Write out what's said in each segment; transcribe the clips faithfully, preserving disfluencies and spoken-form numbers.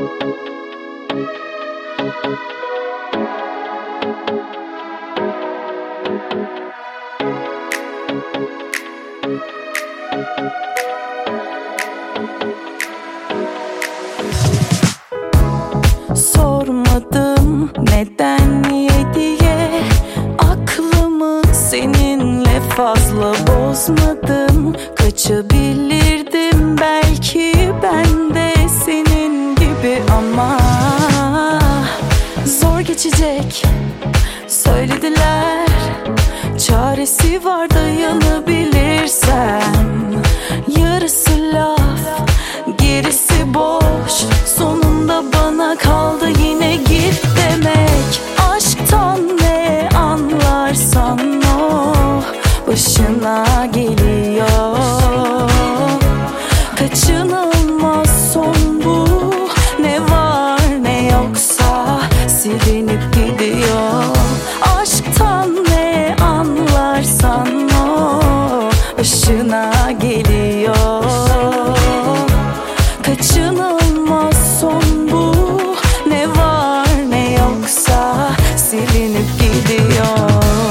Sormadım neden niye diye, aklımı seninle fazla bozmadım. Kaçabilirdim belki ben de senin gibi, ama zor geçecek söylediler. Çaresi var, dayanabilirsem. Yarısı laf, gerisi boş. Sonunda bana kaldı yine git demek. Aşktan ne anlarsan o başına geliyor. Kaçınılmaz son bu. Ne var ne yoksa silinip gidiyor. Aşktan ne anlarsan o başına geliyor. Kaçınılmaz son bu. Ne var ne yoksa silinip gidiyor.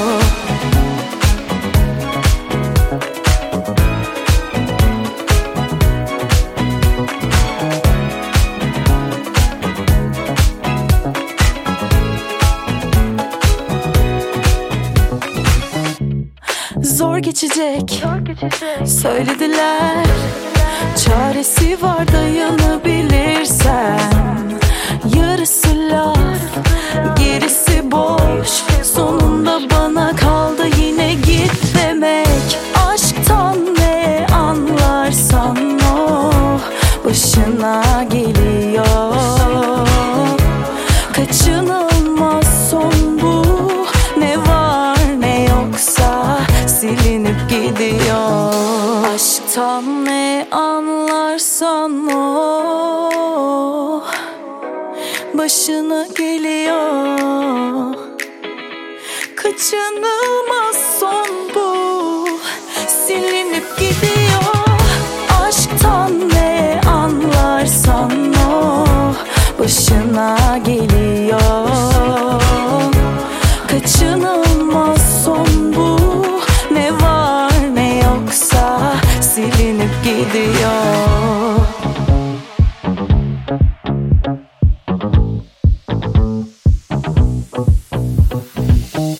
Zor geçecek, söylediler. Çaresi var, dayanabilirsem. Yarısı laf, gerisi boş. Sonunda bana kaldı yine git demek. Aşktan ne anlarsan o başına geliyor. Kaçınılmaz son bu. Ne var ne yoksa silinip gidiyor. Aşktan ne anlarsan o başına geliyor. Kaçınılmaz son